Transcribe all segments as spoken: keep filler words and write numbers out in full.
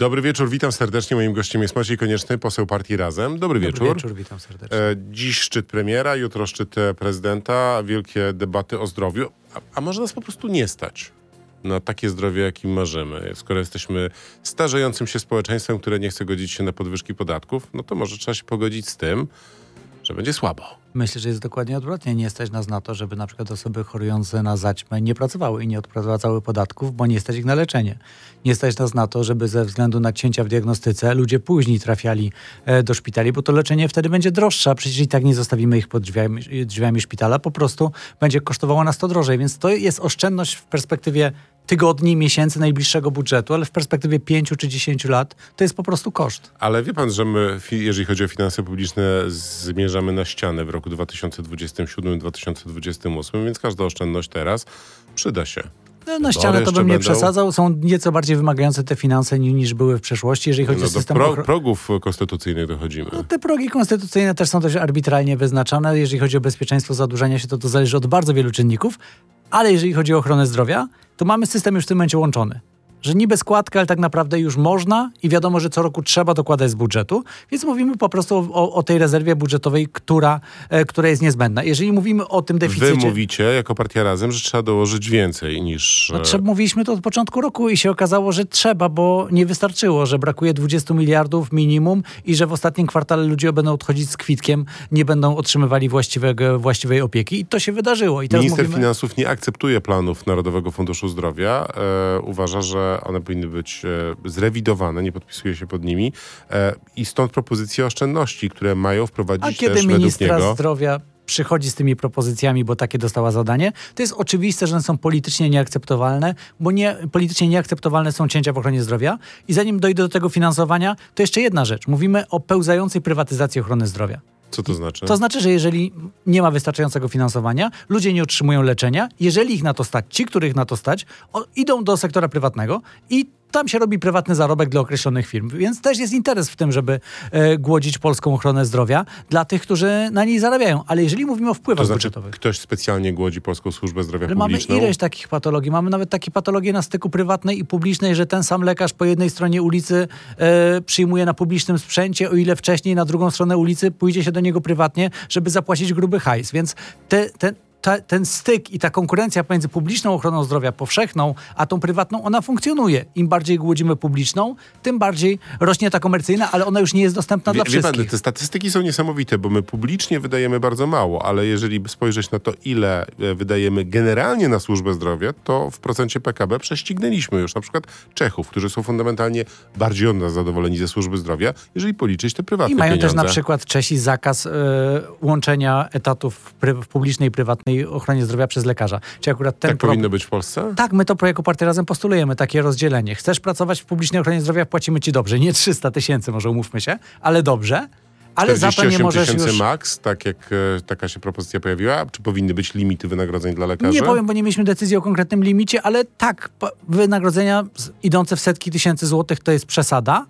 Dobry wieczór, witam serdecznie. Moim gościem jest Maciej Konieczny, poseł partii Razem. Dobry, Dobry wieczór. wieczór, witam serdecznie. E, dziś szczyt premiera, jutro szczyt prezydenta, wielkie debaty o zdrowiu. A, a może nas po prostu nie stać na takie zdrowie, jakim marzymy? Skoro jesteśmy starzejącym się społeczeństwem, które nie chce godzić się na podwyżki podatków, no to może trzeba się pogodzić z tym, że będzie słabo. Myślę, że jest dokładnie odwrotnie. Nie stać nas na to, żeby na przykład osoby chorujące na zaćmę nie pracowały i nie odprowadzały podatków, bo nie stać ich na leczenie. Nie stać nas na to, żeby ze względu na cięcia w diagnostyce ludzie później trafiali e, do szpitali, bo to leczenie wtedy będzie droższe, a przecież i tak nie zostawimy ich pod drzwiami, drzwiami szpitala, po prostu będzie kosztowało nas to drożej. Więc to jest oszczędność w perspektywie tygodni, miesięcy najbliższego budżetu, ale w perspektywie pięciu czy dziesięciu lat to jest po prostu koszt. Ale wie pan, że my, jeżeli chodzi o finanse publiczne, zmierzamy na ścianę w roku dwa tysiące dwudziestym siódmym dwa tysiące dwudziestym ósmym, więc każda oszczędność teraz przyda się. No, na ścianę to bym nie będą... przesadzał. Są nieco bardziej wymagające te finanse niż były w przeszłości, jeżeli chodzi no o system... do pro, progów konstytucyjnych dochodzimy. No, te progi konstytucyjne też są dość arbitralnie wyznaczone. Jeżeli chodzi o bezpieczeństwo zadłużania się, to to zależy od bardzo wielu czynników. Ale jeżeli chodzi o ochronę zdrowia, to mamy system już w tym momencie łączony. Że niby składka, ale tak naprawdę już można i wiadomo, że co roku trzeba dokładać z budżetu, więc mówimy po prostu o, o tej rezerwie budżetowej, która, e, która jest niezbędna. Jeżeli mówimy o tym deficycie... Wy mówicie, jako partia Razem, że trzeba dołożyć więcej niż... No, trzeba, mówiliśmy to od początku roku i się okazało, że trzeba, bo nie wystarczyło, że brakuje dwudziestu miliardów minimum i że w ostatnim kwartale ludzie będą odchodzić z kwitkiem, nie będą otrzymywali właściwego, właściwej opieki i to się wydarzyło. I teraz Minister mówimy... Finansów nie akceptuje planów Narodowego Funduszu Zdrowia. E, uważa, że one powinny być e, zrewidowane, nie podpisuje się pod nimi e, i stąd propozycje oszczędności, które mają wprowadzić A kiedy też ministra według niego... zdrowia przychodzi z tymi propozycjami, bo takie dostała zadanie, to jest oczywiste, że one są politycznie nieakceptowalne, bo nie, politycznie nieakceptowalne są cięcia w ochronie zdrowia. I zanim dojdę do tego finansowania, to jeszcze jedna rzecz. Mówimy o pełzającej prywatyzacji ochrony zdrowia. Co to znaczy? To znaczy, że jeżeli nie ma wystarczającego finansowania, ludzie nie otrzymują leczenia, jeżeli ich na to stać, ci, których na to stać, o, idą do sektora prywatnego i tam się robi prywatny zarobek dla określonych firm. Więc też jest interes w tym, żeby e, głodzić polską ochronę zdrowia dla tych, którzy na niej zarabiają. Ale jeżeli mówimy o wpływach to znaczy, budżetowych... ktoś specjalnie głodzi Polską Służbę Zdrowia ale Publiczną? Mamy ileś takich patologii. Mamy nawet takie patologie na styku prywatnej i publicznej, że ten sam lekarz po jednej stronie ulicy e, przyjmuje na publicznym sprzęcie, o ile wcześniej na drugą stronę ulicy pójdzie się do niego prywatnie, żeby zapłacić gruby hajs. Więc te, te, ta, ten styk i ta konkurencja pomiędzy publiczną ochroną zdrowia powszechną, a tą prywatną, ona funkcjonuje. Im bardziej głodzimy publiczną, tym bardziej rośnie ta komercyjna, ale ona już nie jest dostępna Wie, dla wie wszystkich. pan, te statystyki są niesamowite, bo my publicznie wydajemy bardzo mało, ale jeżeli spojrzeć na to, ile wydajemy generalnie na służbę zdrowia, to w procencie P K B prześcignęliśmy już na przykład Czechów, którzy są fundamentalnie bardziej od nas zadowoleni ze służby zdrowia, jeżeli policzyć te prywatne I mają pieniądze. też na przykład Czesi zakaz y, łączenia etatów w, pry, w publicznej i prywatnej ochronie zdrowia przez lekarza. Czy akurat ten tak problem... powinno być w Polsce? Tak, my to jako Partia Razem postulujemy, takie rozdzielenie. Chcesz pracować w publicznej ochronie zdrowia, płacimy ci dobrze. Nie trzysta tysięcy, może umówmy się, ale dobrze. Ale za to nie możesz tysięcy już... max, tak jak e, taka się propozycja pojawiła? Czy powinny być limity wynagrodzeń dla lekarzy? Nie powiem, bo nie mieliśmy decyzji o konkretnym limicie, ale tak, wynagrodzenia idące w setki tysięcy złotych to jest przesada.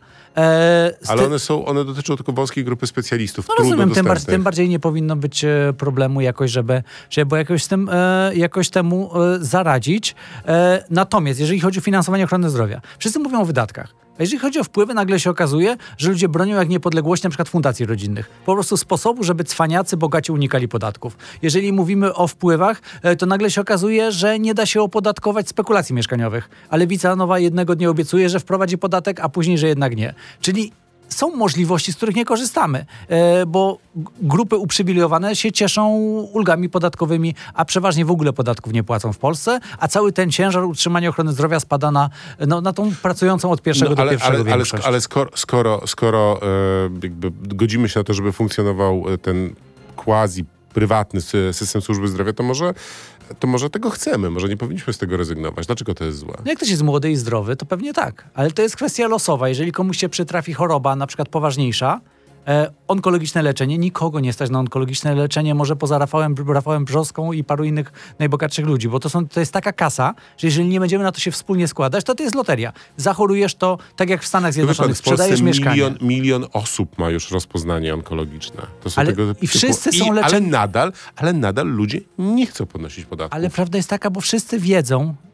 E, ale ty... one są, one dotyczą tylko wąskiej grupy specjalistów, no trudno rozumiem, tym, dostępnych. bar- tym bardziej nie powinno być e, problemu jakoś, żeby, żeby jakoś, z tym, e, jakoś temu e, zaradzić. E, natomiast jeżeli chodzi o finansowanie ochrony zdrowia, wszyscy mówią o wydatkach. A jeżeli chodzi o wpływy, nagle się okazuje, że ludzie bronią jak niepodległości na przykład fundacji rodzinnych. Po prostu sposobu, żeby cwaniacy bogaci unikali podatków. Jeżeli mówimy o wpływach, to nagle się okazuje, że nie da się opodatkować spekulacji mieszkaniowych. A Lewica Nowa jednego dnia obiecuje, że wprowadzi podatek, a później, że jednak nie. Czyli są możliwości, z których nie korzystamy, bo grupy uprzywilejowane się cieszą ulgami podatkowymi, a przeważnie w ogóle podatków nie płacą w Polsce, a cały ten ciężar utrzymania ochrony zdrowia spada na, no, na tą pracującą od pierwszego no, ale, do pierwszego ale, ale, większość. ale skoro, skoro, skoro e, jakby godzimy się na to, żeby funkcjonował ten quasi prywatny system służby zdrowia, to może, to może tego chcemy, może nie powinniśmy z tego rezygnować. Dlaczego to jest złe? No jak ktoś jest młody i zdrowy, to pewnie tak. Ale to jest kwestia losowa. Jeżeli komuś się przytrafi choroba, na przykład poważniejsza, e, onkologiczne leczenie, nikogo nie stać na onkologiczne leczenie, może poza Rafałem, Rafałem Brzoską i paru innych najbogatszych ludzi, bo to, są, to jest taka kasa, że jeżeli nie będziemy na to się wspólnie składać, to to jest loteria. Zachorujesz, to tak jak w Stanach Zjednoczonych, sprzedajesz mieszkanie. Milion, milion osób ma już rozpoznanie onkologiczne. To są ale tego i typu, wszyscy są i, leczeni. Ale nadal, ale nadal ludzie nie chcą podnosić podatków. Ale prawda jest taka, bo wszyscy wiedzą,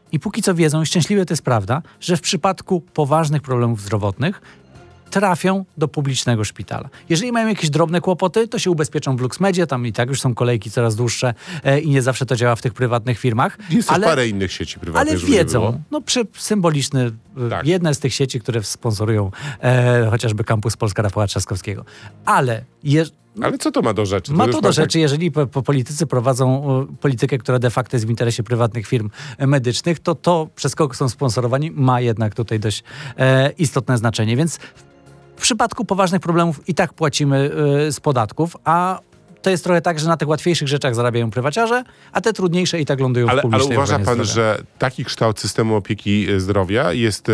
i póki co wiedzą, i szczęśliwie to jest prawda, że w przypadku poważnych problemów zdrowotnych trafią do publicznego szpitala. Jeżeli mają jakieś drobne kłopoty, to się ubezpieczą w LuxMedzie, tam i tak już są kolejki coraz dłuższe e, i nie zawsze to działa w tych prywatnych firmach. Jest ale, parę innych sieci prywatnych, ale żeby nie było. wiedzą, no przy, symboliczny, Tak. jedne z tych sieci, które sponsorują e, chociażby Kampus Polska Rafała Trzaskowskiego. Ale je, Ale co to ma do rzeczy? ma już to do tak- rzeczy, jeżeli po, po politycy prowadzą e, politykę, która de facto jest w interesie prywatnych firm e, medycznych, to to, przez kogo są sponsorowani, ma jednak tutaj dość e, istotne znaczenie. Więc w przypadku poważnych problemów i tak płacimy y, z podatków, a to jest trochę tak, że na tych łatwiejszych rzeczach zarabiają prywaciarze, a te trudniejsze i tak lądują w Ale, ale publicznej uważa ochronie pan, zdrowia. że taki kształt systemu opieki zdrowia jest e,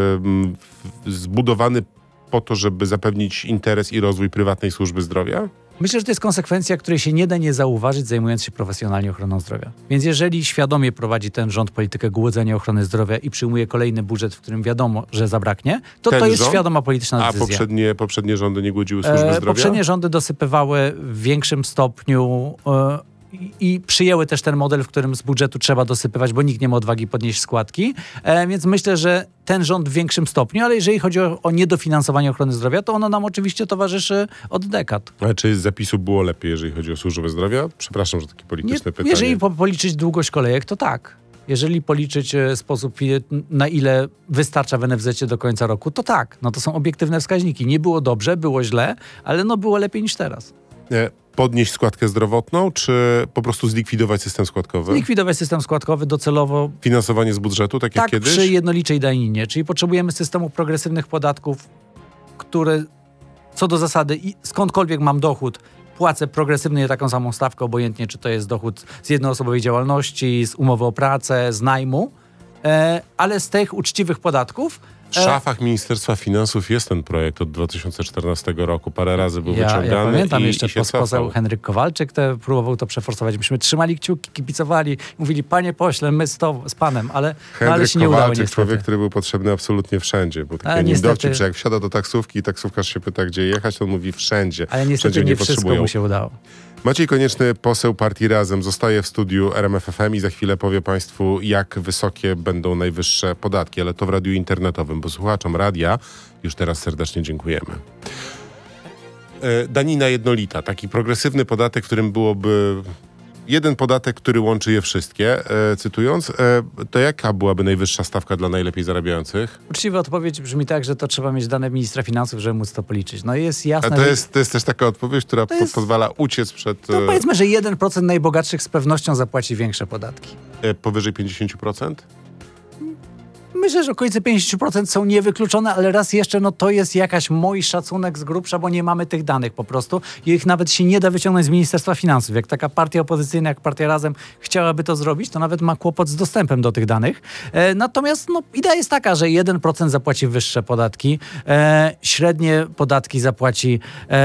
m, w- zbudowany po to, żeby zapewnić interes i rozwój prywatnej służby zdrowia? Myślę, że to jest konsekwencja, której się nie da nie zauważyć, zajmując się profesjonalnie ochroną zdrowia. Więc jeżeli świadomie prowadzi ten rząd politykę głodzenia ochrony zdrowia i przyjmuje kolejny budżet, w którym wiadomo, że zabraknie, to Ten to jest rząd? świadoma polityczna A decyzja. poprzednie, poprzednie rządy nie głodziły służby E, zdrowia? Poprzednie rządy dosypywały w większym stopniu e, i, i przyjęły też ten model, w którym z budżetu trzeba dosypywać, bo nikt nie ma odwagi podnieść składki. E, więc myślę, że ten rząd w większym stopniu, ale jeżeli chodzi o, o niedofinansowanie ochrony zdrowia, to ono nam oczywiście towarzyszy od dekad. Ale czy z zapisu było lepiej, jeżeli chodzi o służbę zdrowia? Przepraszam, że takie Nie, polityczne pytanie. jeżeli po, policzyć długość kolejek, to tak. Jeżeli policzyć e, sposób, i- na ile wystarcza w en ef zecie do końca roku, to tak. No to są obiektywne wskaźniki. Nie było dobrze, było źle, ale no było lepiej niż teraz. E, Podnieść składkę zdrowotną, czy po prostu zlikwidować system składkowy? Likwidować system składkowy docelowo. Finansowanie z budżetu, tak jak Tak, kiedyś? przy jednoliczej daninie, czyli potrzebujemy systemu progresywnych podatków, które co do zasady i skądkolwiek mam dochód, płacę progresywnie taką samą stawkę, obojętnie czy to jest dochód z jednoosobowej działalności, z umowy o pracę, z najmu, e, ale z tych uczciwych podatków W szafach Ministerstwa Finansów jest ten projekt od dwa tysiące czternastego roku. Parę razy był Ja, wyciągany ja pamiętam i, jeszcze i się pos- poseł cofał. Henryk Kowalczyk te, próbował to przeforsować. Myśmy trzymali kciuki, kibicowali, mówili, panie pośle, my z, to, z panem, ale, no, ale Henryk się nie udało Kowalczyk, niestety. człowiek, który był potrzebny absolutnie wszędzie. Był Ale taki niestety- dowcip, że jak wsiada do taksówki i taksówkarz się pyta, gdzie jechać, to on mówi wszędzie. Ale niestety wszędzie nie mnie wszystko potrzebują. mu się udało. Maciej Konieczny, poseł Partii Razem, zostaje w studiu R M F F M i za chwilę powie Państwu, jak wysokie będą najwyższe podatki, ale to w radiu internetowym, bo słuchaczom radia już teraz serdecznie dziękujemy. E, Danina jednolita, taki progresywny podatek, którym byłoby jeden podatek, który łączy je wszystkie, e, cytując, e, to jaka byłaby najwyższa stawka dla najlepiej zarabiających? Uczciwa odpowiedź brzmi tak, że to trzeba mieć dane ministra finansów, żeby móc to policzyć. No jest A jasne, to że- jest, to jest też taka odpowiedź, która po, jest- pozwala uciec przed no e, powiedzmy, że jeden procent najbogatszych z pewnością zapłaci większe podatki. e, powyżej pięćdziesiąt procent? Myślę, że okolice pięćdziesiąt procent są niewykluczone, ale raz jeszcze, no to jest jakaś mój szacunek z grubsza, bo nie mamy tych danych po prostu i ich nawet się nie da wyciągnąć z Ministerstwa Finansów. Jak taka partia opozycyjna, jak Partia Razem chciałaby to zrobić, to nawet ma kłopot z dostępem do tych danych. E, natomiast no, idea jest taka, że jeden procent zapłaci wyższe podatki, e, średnie podatki zapłaci,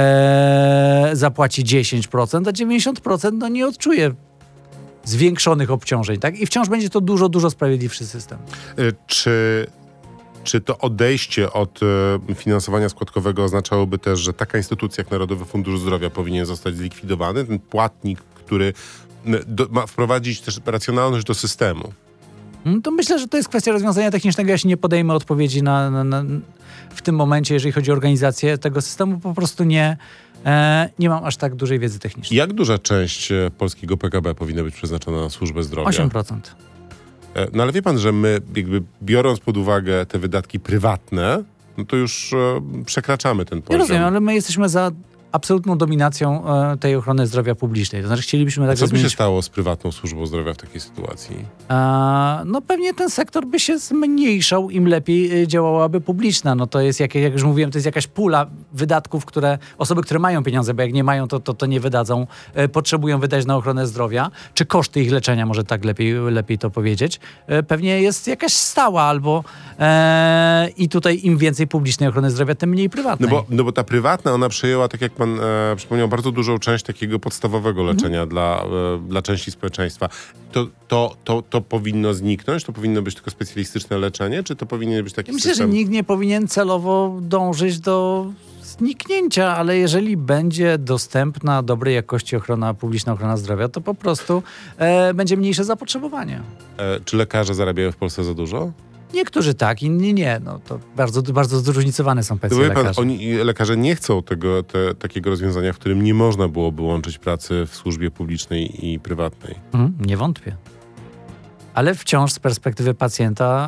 e, zapłaci dziesięć procent, a dziewięćdziesiąt procent no, nie odczuje zwiększonych obciążeń, tak? I wciąż będzie to dużo, dużo sprawiedliwszy system. Y, Czy, czy to odejście od y, finansowania składkowego oznaczałoby też, że taka instytucja jak Narodowy Fundusz Zdrowia powinien zostać zlikwidowany? Ten płatnik, który y, do, ma wprowadzić też racjonalność do systemu. Mm, To myślę, że to jest kwestia rozwiązania technicznego. Ja się nie podejmę odpowiedzi na, na, na, w tym momencie, jeżeli chodzi o organizację tego systemu. Po prostu nie, e, nie mam aż tak dużej wiedzy technicznej. Jak duża część e, polskiego P K B powinna być przeznaczona na służbę zdrowia? osiem procent. E, No ale wie pan, że my jakby biorąc pod uwagę te wydatki prywatne, no to już e, przekraczamy ten Ja poziom. rozumiem, ale my jesteśmy za absolutną dominacją e, tej ochrony zdrowia publicznej. To znaczy chcielibyśmy A tak co by się zmienić. stało z prywatną służbą zdrowia w takiej sytuacji? A, no pewnie ten sektor by się zmniejszał, im lepiej y, działałaby publiczna. No to jest, jak, jak już mówiłem, to jest jakaś pula wydatków, które osoby, które mają pieniądze, bo jak nie mają, to, to, to nie wydadzą, y, potrzebują wydać na ochronę zdrowia, czy koszty ich leczenia, może tak lepiej, lepiej to powiedzieć, y, pewnie jest jakaś stała albo e, i tutaj im więcej publicznej ochrony zdrowia, tym mniej No prywatnej. bo, no bo ta prywatna, ona przejęła, tak jak pan e, przypomniał, bardzo dużą część takiego podstawowego leczenia Mhm. dla, e, dla części społeczeństwa. To, to, to, to powinno zniknąć? To powinno być tylko specjalistyczne leczenie? Czy to powinien być taki Ja myślę, że system? nikt nie powinien celowo dążyć do zniknięcia, ale jeżeli będzie dostępna dobrej jakości ochrona publiczna, ochrona zdrowia, to po prostu e, będzie mniejsze zapotrzebowanie. E, czy lekarze zarabiają w Polsce za dużo? Niektórzy tak, inni nie. No, to bardzo, bardzo zróżnicowane są pensje Wie pan, lekarzy. oni, lekarze nie chcą tego, te, takiego rozwiązania, w którym nie można byłoby łączyć pracy w służbie publicznej i prywatnej. Mhm, nie wątpię. Ale wciąż z perspektywy pacjenta,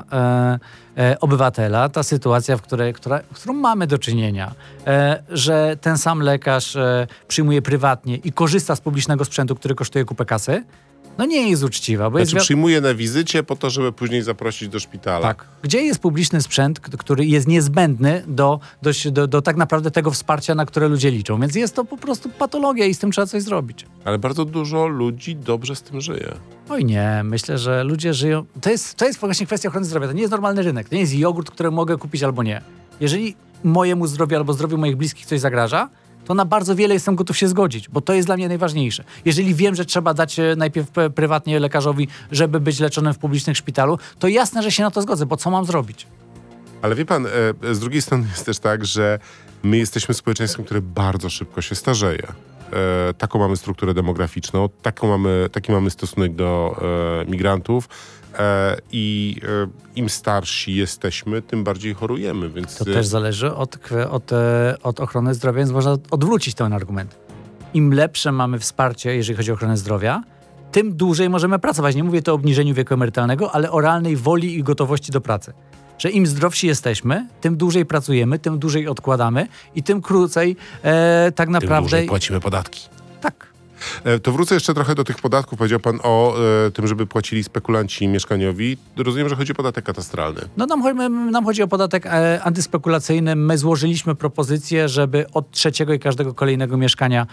e, e, obywatela, ta sytuacja, w której, która, z którą mamy do czynienia, e, że ten sam lekarz e, przyjmuje prywatnie i korzysta z publicznego sprzętu, który kosztuje kupę kasy, no nie jest uczciwa. Bo Znaczy jest... przyjmuje na wizycie po to, żeby później zaprosić do szpitala. Tak. Gdzie jest publiczny sprzęt, k- który jest niezbędny do, do, do, do tak naprawdę tego wsparcia, na które ludzie liczą. Więc jest to po prostu patologia i z tym trzeba coś zrobić. Ale bardzo dużo ludzi dobrze z tym żyje. Oj nie, myślę, że ludzie żyją... To jest, to jest właśnie kwestia ochrony zdrowia. To nie jest normalny rynek. To nie jest jogurt, który mogę kupić albo nie. Jeżeli mojemu zdrowiu albo zdrowiu moich bliskich coś zagraża, to na bardzo wiele jestem gotów się zgodzić, bo to jest dla mnie najważniejsze. Jeżeli wiem, że trzeba dać e, najpierw p- prywatnie lekarzowi, żeby być leczonym w publicznym szpitalu, to jasne, że się na to zgodzę, bo co mam zrobić? Ale wie pan, e, z drugiej strony jest też tak, że my jesteśmy społeczeństwem, które bardzo szybko się starzeje. E, taką mamy strukturę demograficzną, taką mamy, taki mamy stosunek do e, migrantów e, i e, im starsi jesteśmy, tym bardziej chorujemy. Więc To też zależy od, kwe- od, e, od ochrony zdrowia, więc można odwrócić ten argument. Im lepsze mamy wsparcie, jeżeli chodzi o ochronę zdrowia, tym dłużej możemy pracować. Nie mówię to o obniżeniu wieku emerytalnego, ale o realnej woli i gotowości do pracy. Że im zdrowsi jesteśmy, tym dłużej pracujemy, tym dłużej odkładamy i tym krócej e, tak tym naprawdę... dłużej płacimy podatki. Tak. E, To wrócę jeszcze trochę do tych podatków. Powiedział pan o e, tym, żeby płacili spekulanci mieszkaniowi. Rozumiem, że chodzi o podatek katastralny. No nam, chodzi- nam chodzi o podatek e, antyspekulacyjny. My złożyliśmy propozycję, żeby od trzeciego i każdego kolejnego mieszkania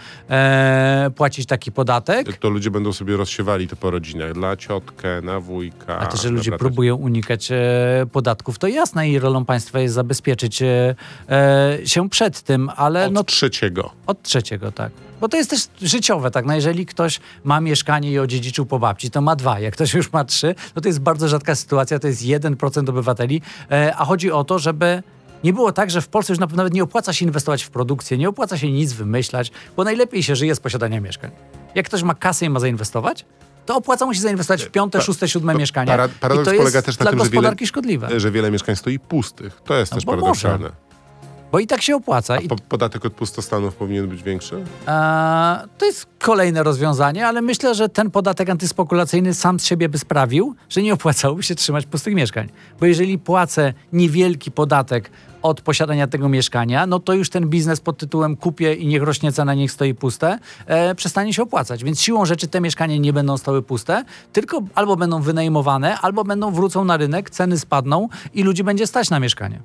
e, płacić taki podatek. To ludzie będą sobie rozsiewali to po rodzinach. Dla ciotkę, na wujka. A to, że na ludzie brata. próbują unikać e, podatków, to jasne i rolą państwa jest zabezpieczyć e, e, się przed tym, ale Od no, trzeciego. od trzeciego, tak. Bo to jest też życiowe, tak. No jeżeli ktoś ma mieszkanie i odziedziczył po babci, to ma dwa. Jak ktoś już ma trzy, no to jest bardzo rzadka sytuacja, to jest jeden procent obywateli, e, a chodzi o to, żeby nie było tak, że w Polsce już na- nawet nie opłaca się inwestować w produkcję, nie opłaca się nic wymyślać, bo najlepiej się żyje z posiadania mieszkań. Jak ktoś ma kasę i ma zainwestować, to opłaca mu się zainwestować w piąte, Pa- szóste, siódme pa- mieszkanie. para- I paradoks to jest polega też na dla tym, że wiele- gospodarki szkodliwe. Że wiele mieszkań stoi pustych. To jest No też bo paradoksalne. Bo i tak się opłaca. I Po, podatek od pustostanów powinien być większy? E, to jest kolejne rozwiązanie, ale myślę, że ten podatek antyspekulacyjny sam z siebie by sprawił, że nie opłacałoby się trzymać pustych mieszkań. Bo jeżeli płacę niewielki podatek od posiadania tego mieszkania, no to już ten biznes pod tytułem kupię i niech rośnie cena, niech stoi puste, e, przestanie się opłacać. Więc siłą rzeczy te mieszkania nie będą stały puste, tylko albo będą wynajmowane, albo będą wrócą na rynek, ceny spadną i ludzi będzie stać na mieszkanie.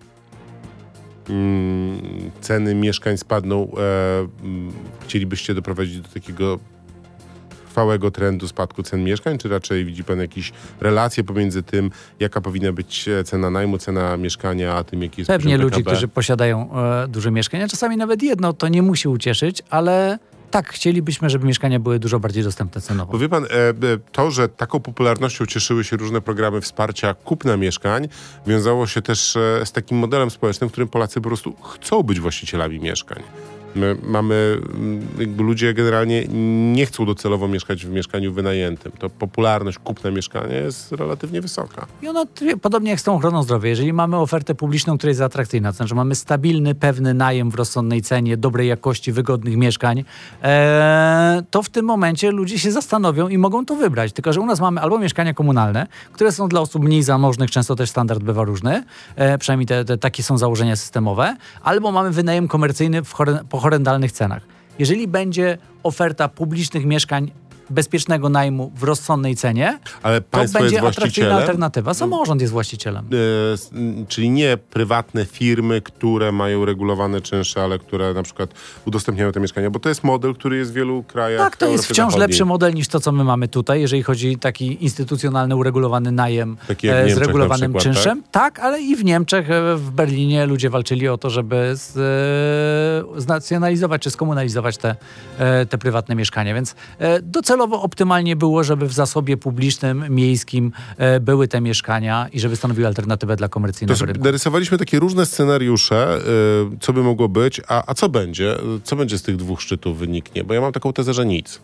Mm, ceny mieszkań spadną. E, mm, chcielibyście doprowadzić do takiego trwałego trendu spadku cen mieszkań, czy raczej widzi pan jakieś relacje pomiędzy tym, jaka powinna być cena najmu, cena mieszkania, a tym, jaki jest Pewnie poziom ludzi, P K B? którzy posiadają e, duże mieszkania, czasami nawet jedno, to nie musi ucieszyć, ale tak, chcielibyśmy, żeby mieszkania były dużo bardziej dostępne cenowo. Bo wie pan, e, e, to, że taką popularnością cieszyły się różne programy wsparcia kupna mieszkań, wiązało się też e, z takim modelem społecznym, w którym Polacy po prostu chcą być właścicielami mieszkań. My mamy, mm, jakby ludzie generalnie nie chcą docelowo mieszkać w mieszkaniu wynajętym. To popularność kupna mieszkania jest relatywnie wysoka. I ono, t- podobnie jak z tą ochroną zdrowia, jeżeli mamy ofertę publiczną, która jest atrakcyjna, to znaczy mamy stabilny, pewny najem w rozsądnej cenie, dobrej jakości, wygodnych mieszkań, e, to w tym momencie ludzie się zastanowią i mogą to wybrać. Tylko że u nas mamy albo mieszkania komunalne, które są dla osób mniej zamożnych, często też standard bywa różny, e, przynajmniej te, te, takie są założenia systemowe, albo mamy wynajem komercyjny w chore, po horrendalnych cenach. Jeżeli będzie oferta publicznych mieszkań bezpiecznego najmu w rozsądnej cenie, Ale to państwo będzie jest atrakcyjna właścicielem? alternatywa. Samorząd jest właścicielem. E, s- m, czyli nie prywatne firmy, które mają regulowane czynsze, ale które na przykład udostępniają te mieszkania, bo to jest model, który jest w wielu krajach Tak, to jest Europy wciąż Zachodniej. lepszy model niż to, co my mamy tutaj, jeżeli chodzi o taki instytucjonalny, uregulowany najem Taki jak w e, z Niemczech na regulowanym przykład, czynszem. Tak? ale i w Niemczech, e, w Berlinie ludzie walczyli o to, żeby z, e, znacjonalizować czy skomunalizować te, e, te prywatne mieszkania. Więc e, docelowo docelowo optymalnie było, żeby w zasobie publicznym, miejskim e, były te mieszkania i żeby stanowiły alternatywę dla To komercyjnego sobie rynku. narysowaliśmy takie różne scenariusze, y, co by mogło być, a, a co będzie? Co będzie z tych dwóch szczytów wyniknie? Bo ja mam taką tezę, że nic.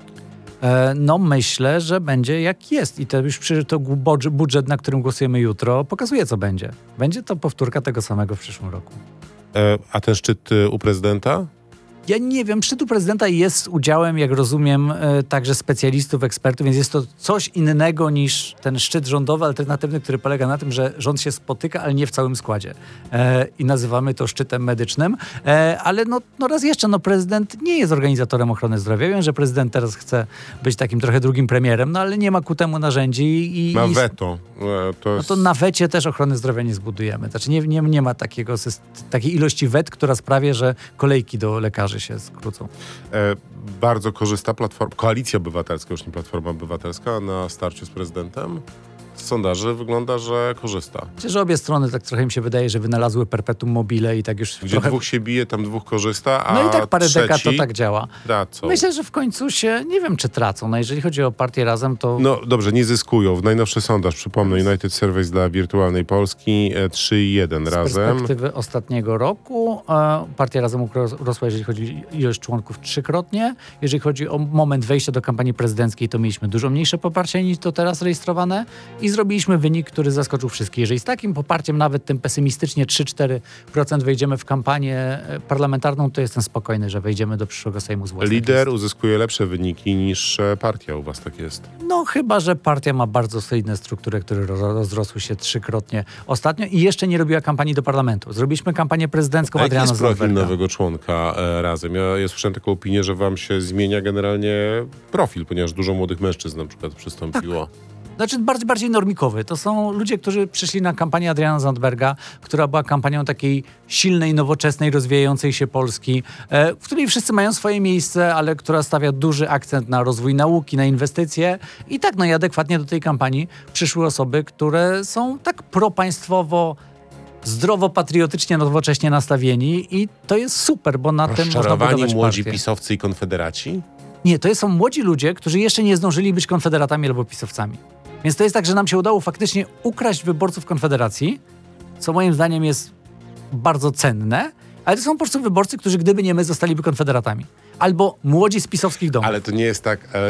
E, no myślę, że będzie jak jest i to już przy, to budż- budżet, na którym głosujemy jutro, pokazuje, co będzie. Będzie to powtórka tego samego w przyszłym roku. E, a ten szczyt y, u prezydenta? Ja nie wiem, szczytu prezydenta jest z udziałem, jak rozumiem, e, także specjalistów, ekspertów, więc jest to coś innego niż ten szczyt rządowy, alternatywny, który polega na tym, że rząd się spotyka, ale nie w całym składzie. E, I nazywamy to szczytem medycznym. E, ale no, no raz jeszcze, no prezydent nie jest organizatorem ochrony zdrowia. Wiem, że prezydent teraz chce być takim trochę drugim premierem, no ale nie ma ku temu narzędzi. I, Ma i, weto. E, to no jest... to na wecie też ochrony zdrowia nie zbudujemy. Znaczy nie, nie, nie ma takiego, syst- takiej ilości wet, która sprawia, że kolejki do lekarzy się skrócą. E, bardzo korzysta platforma, Koalicja Obywatelska, już nie Platforma Obywatelska, na starciu z prezydentem. Z sondaży wygląda, że korzysta. Myślę, że obie strony, tak trochę mi się wydaje, że wynalazły perpetuum mobile i tak już Gdzie trochę... dwóch się bije, tam dwóch korzysta, a No i tak parę trzeci dekad to tak działa. tracą. Myślę, że w końcu się, nie wiem czy tracą, no jeżeli chodzi o partię Razem, to No dobrze, nie zyskują. W najnowszy sondaż, przypomnę, United Surveys dla Wirtualnej Polski, e, trzy i jeden z razem. perspektywy ostatniego roku e, partia Razem ukro- rosła, jeżeli chodzi o ilość członków trzykrotnie. Jeżeli chodzi o moment wejścia do kampanii prezydenckiej, to mieliśmy dużo mniejsze poparcie niż to teraz rejestrowane i zrobiliśmy wynik, który zaskoczył wszystkich. Jeżeli z takim poparciem, nawet tym pesymistycznie trzy cztery procent wejdziemy w kampanię e, parlamentarną, to jestem spokojny, że wejdziemy do przyszłego Sejmu z własnych Lider list. uzyskuje lepsze wyniki niż e, partia. U was tak jest. No chyba, że partia ma bardzo solidne struktury, które ro- rozrosły się trzykrotnie ostatnio i jeszcze nie robiła kampanii do parlamentu. Zrobiliśmy kampanię prezydencką A jaki Adriana jest profil Zandberga. nowego członka e, Razem? Ja, ja słyszałem taką opinię, że wam się zmienia generalnie profil, ponieważ dużo młodych mężczyzn na przykład przystąpiło. Znaczy bardziej, bardziej normikowy. To są ludzie, którzy przyszli na kampanię Adriana Zandberga, która była kampanią takiej silnej, nowoczesnej, rozwijającej się Polski, e, w której wszyscy mają swoje miejsce, ale która stawia duży akcent na rozwój nauki, na inwestycje. I tak, no i adekwatnie do tej kampanii przyszły osoby, które są tak propaństwowo, zdrowo, patriotycznie, nowocześnie nastawieni i to jest super, bo na tym można Rozczarowani budować młodzi partię. pisowcy i konfederaci? Nie, to są młodzi ludzie, którzy jeszcze nie zdążyli być konfederatami albo pisowcami. Więc to jest tak, że nam się udało faktycznie ukraść wyborców Konfederacji, co moim zdaniem jest bardzo cenne, ale to są po prostu wyborcy, którzy gdyby nie my, zostaliby konfederatami. Albo młodzi z pisowskich domów. Ale to nie jest tak, e,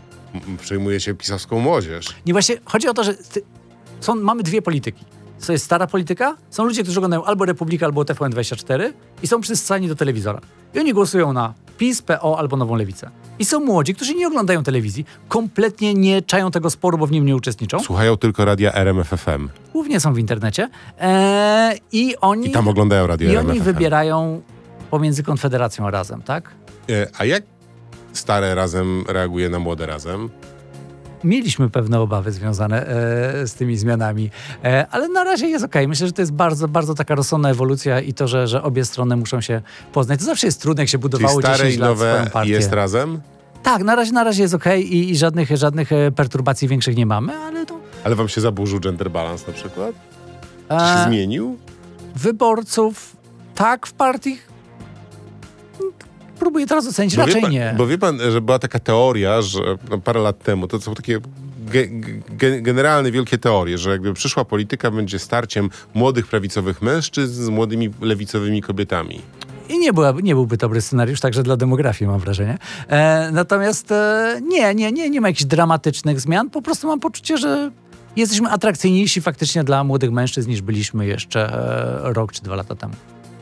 m- przejmujecie pisowską młodzież. Nie, właśnie chodzi o to, że ty, są, mamy dwie polityki. To jest stara polityka, są ludzie, którzy oglądają albo Republikę, albo T V N dwadzieścia cztery i są przystani do telewizora. I oni głosują na PiS, P O albo Nową Lewicę. I są młodzi, którzy nie oglądają telewizji, kompletnie nie czają tego sporu, bo w nim nie uczestniczą. Słuchają tylko radia R M F F M. Głównie są w internecie. Eee, I oni, I tam oglądają radio i R M F oni F M. wybierają pomiędzy Konfederacją a Razem, tak? E, a jak stare Razem reaguje na młode Razem? Mieliśmy pewne obawy związane e, z tymi zmianami, e, ale na razie jest okej. Myślę, że to jest bardzo, bardzo taka rozsądna ewolucja i to, że, że obie strony muszą się poznać. To zawsze jest trudne, jak się Czyli budowało stare dziesięć i lat swoją nowe partię. jest Razem? Tak, na razie, na razie jest okej i, i żadnych, żadnych e, perturbacji większych nie mamy, ale to... Ale wam się zaburzył gender balance na przykład? Czy się E, zmienił? wyborców tak w partii próbuję teraz ocenić, Bo wie raczej pan, nie. Bo wie pan, że była taka teoria, że no, parę lat temu, to są takie ge, ge, generalne, wielkie teorie, że jakby przyszła polityka będzie starciem młodych prawicowych mężczyzn z młodymi lewicowymi kobietami. I nie, była, nie byłby dobry scenariusz, także dla demografii mam wrażenie. E, natomiast e, nie, nie, nie, nie ma jakichś dramatycznych zmian. Po prostu mam poczucie, że jesteśmy atrakcyjniejsi faktycznie dla młodych mężczyzn niż byliśmy jeszcze e, rok czy dwa lata temu.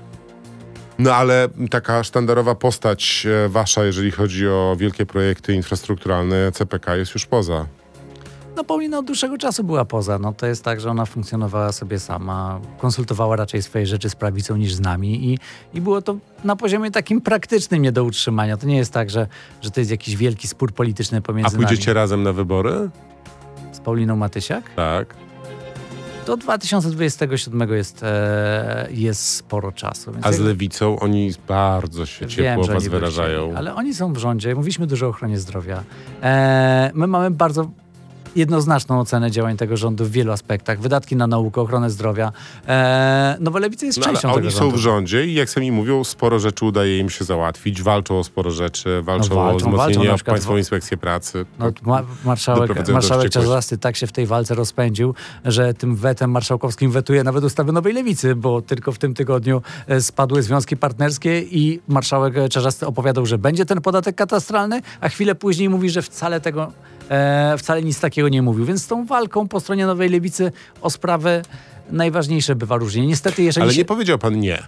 No ale taka sztandarowa postać e, wasza, jeżeli chodzi o wielkie projekty infrastrukturalne, C P K jest już poza. No Paulina od dłuższego czasu była poza. No to jest tak, że ona funkcjonowała sobie sama, konsultowała raczej swoje rzeczy z prawicą niż z nami i, i było to na poziomie takim praktycznym nie do utrzymania. To nie jest tak, że, że to jest jakiś wielki spór polityczny A pomiędzy pójdziecie nami. razem na wybory? Z Pauliną Matysiak? Tak. Do dwa tysiące dwudziestego siódmego jest, e, jest sporo czasu. Więc A z jakby- Lewicą oni bardzo się ciepło Wiem, o że was oni by wyrażają. chcieli, ale oni są w rządzie, mówiliśmy dużo o ochronie zdrowia. E, my mamy bardzo jednoznaczną ocenę działań tego rządu w wielu aspektach. Wydatki na naukę, ochronę zdrowia. E, Nowa Lewica jest No, częścią ale tego oni rządu. są w rządzie i jak sami mówią, sporo rzeczy udaje im się załatwić. Walczą o sporo rzeczy, walczą, No walczą, o wzmocnienie walczą, na przykład Państwową w- Inspekcję Pracy. No, ma, marszałek Doprowadzając do marszałek wściekłości. Czarzasty tak się w tej walce rozpędził, że tym wetem marszałkowskim wetuje nawet ustawy Nowej Lewicy, bo tylko w tym tygodniu e, spadły związki partnerskie i marszałek Czarzasty opowiadał, że będzie ten podatek katastralny, a chwilę później mówi, że wcale tego, e, wcale nic takiego nie mówił. Więc z tą walką po stronie Nowej Lewicy o sprawę najważniejsze bywa różnie. Niestety, jeżeli Ale się... nie powiedział pan nie.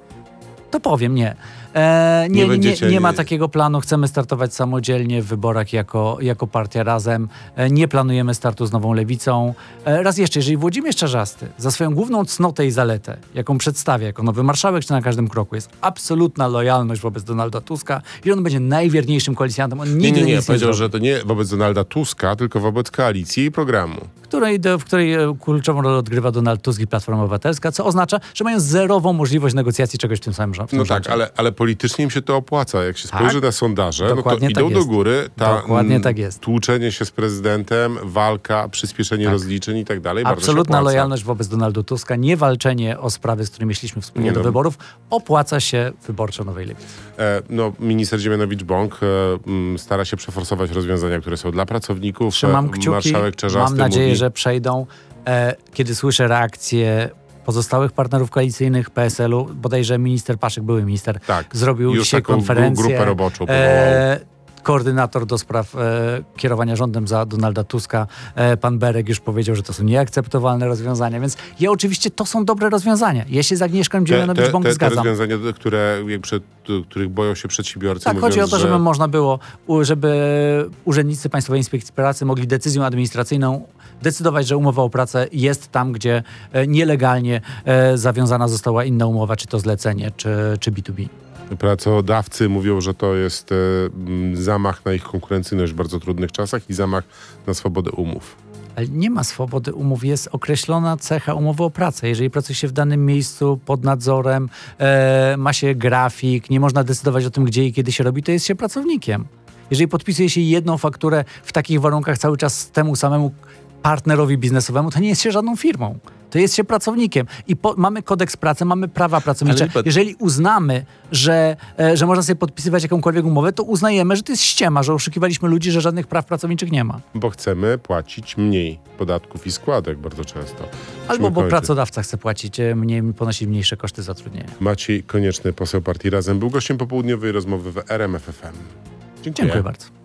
To powiem, nie. E, nie, Nie nie, nie, będziecie- nie ma takiego planu. Chcemy startować samodzielnie w wyborach jako, jako partia Razem. E, nie planujemy startu z Nową Lewicą. E, raz jeszcze, jeżeli Włodzimierz Czarzasty za swoją główną cnotę i zaletę, jaką przedstawia jako nowy marszałek, czy na każdym kroku, jest absolutna lojalność wobec Donalda Tuska i on będzie najwierniejszym koalicjantem. On Nie, nigdy nie, nie. nic nie Powiedział, zrobi. że to nie wobec Donalda Tuska, tylko wobec koalicji i programu. W której, w której e, kluczową rolę odgrywa Donald Tusk i Platforma Obywatelska, co oznacza, że mają zerową możliwość negocjacji czegoś w tym samym rządzie. No tak, ale, ale politycznie im się to opłaca. Jak się Tak. spojrzy na sondaże, no to Dokładnie idą tak do jest. góry. Ta, Dokładnie mm, tak jest. Tłuczenie się z prezydentem, walka, przyspieszenie Tak. rozliczeń i tak dalej. bardzo się Absolutna opłaca. lojalność wobec Donalda Tuska, nie walczenie o sprawy, z którymi szliśmy wspólnie Nie do no. wyborów, opłaca się wyborczo Nowej Lewicy. E, no, minister Ziemianowicz-Bąk e, m, stara się przeforsować rozwiązania, które są dla pracowników. Trzymam E, kciuki, Marszałek Czarzasty mam nadzieję, mówi, że przejdą. E, kiedy słyszę reakcje pozostałych partnerów koalicyjnych P S L-u, bodajże minister Paszyk, były minister, tak, zrobił już dzisiaj taką gru- konferencję. grupę roboczą powołał. E, koordynator do spraw e, kierowania rządem za Donalda Tuska, e, pan Berek już powiedział, że to są nieakceptowalne rozwiązania, więc ja oczywiście to są dobre rozwiązania. Ja się z Agnieszką te, te, Dziemianowicz-Bąk te, te zgadzam. rozwiązania, które, jak przed, których boją się przedsiębiorcy, Tak, mówiąc, chodzi o to, że... żeby można było, u- żeby urzędnicy Państwowej Inspekcji Pracy mogli decyzją administracyjną decydować, że umowa o pracę jest tam, gdzie e, nielegalnie e, zawiązana została inna umowa, czy to zlecenie, czy, czy B dwa B. Pracodawcy mówią, że to jest e, m, zamach na ich konkurencyjność w bardzo trudnych czasach i zamach na swobodę umów. Ale nie ma swobody umów, jest określona cecha umowy o pracę. Jeżeli pracuje się w danym miejscu pod nadzorem, e, ma się grafik, nie można decydować o tym, gdzie i kiedy się robi, to jest się pracownikiem. Jeżeli podpisuje się jedną fakturę w takich warunkach cały czas temu samemu partnerowi biznesowemu, to nie jest się żadną firmą. To jest się pracownikiem. I po, mamy kodeks pracy, mamy prawa pracownicze. Ale nie- Jeżeli uznamy, że, e, że można sobie podpisywać jakąkolwiek umowę, to uznajemy, że to jest ściema, że oszukiwaliśmy ludzi, że żadnych praw pracowniczych nie ma. Bo chcemy płacić mniej podatków i składek bardzo często. Albo Musimy bo kończyć. pracodawca chce płacić e, mniej, ponosić mniejsze koszty zatrudnienia. Maciej Konieczny, poseł partii Razem, był gościem popołudniowej rozmowy w R M F F M. Dziękuję. Dziękuję bardzo.